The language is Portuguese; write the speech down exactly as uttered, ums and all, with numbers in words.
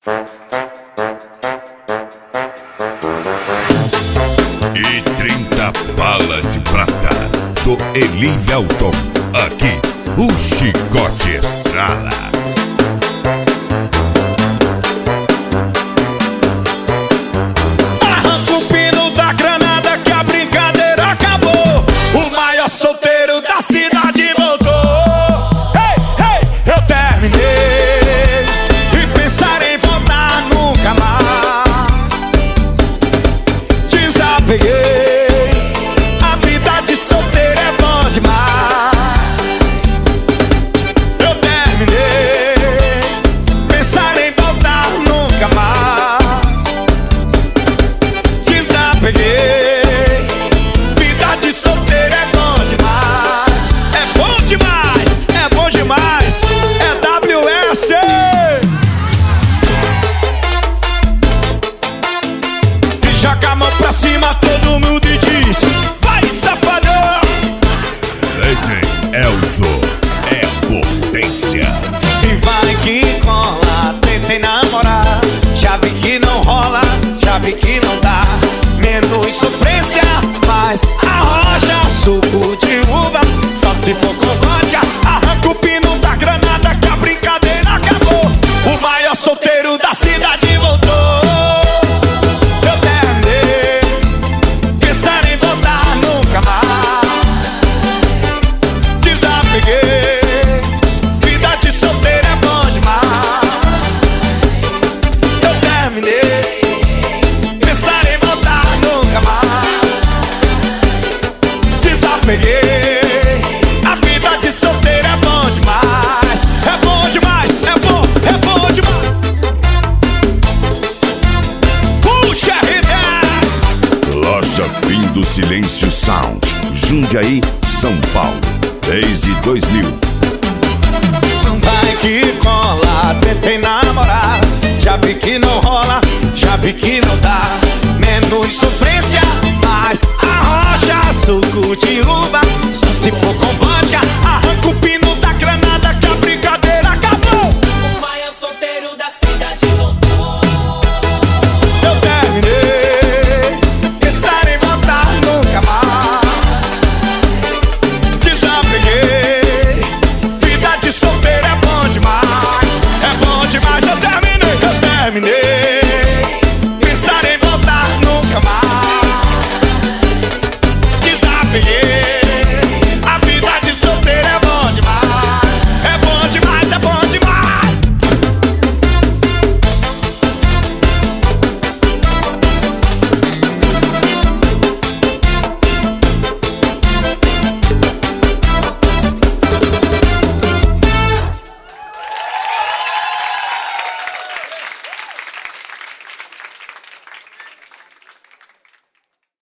E trinta balas de prata do Eli Elton. Aqui o chicote estrala. Arranca o pino da granada que a brincadeira acabou. O maior solteiro da cidade voltou. Hey, hey, eu terminei e pensar em voltar nunca mais. Desapeguei. A vida de solteiro é bom demais. Eu terminei. Pensar em voltar nunca mais. Desapeguei. Vida de solteiro é bom demais. É bom demais, é bom demais. É W S. E joga a mão pra cima todo mundo e diz: vai, safadão! Legend Elzo é potência. E vai que cola, tentei namorar. Já vi que não rola, já vi que não dá. Menos sofrência, mais arroja. Suco de uva, só se for com vodka. Arranca o pino da granada que a brincadeira acabou. O maior solteiro da cidade voltou. Eu terminei, pensar em voltar nunca mais. Desapeguei. Vida de solteiro é bom demais. Eu terminei, pensar em voltar nunca mais. Desapeguei. A vida de solteiro é bom demais. É bom demais, é bom, é bom demais. Puxa, Rita! Loja Fim do Silêncio Sound, Jundiaí, São Paulo, desde dois mil. Vai que cola, tentei namorar. Já vi que não rola, já vi que não dá. Menos sofrência, mais arrocha. Suco de uva, só se for com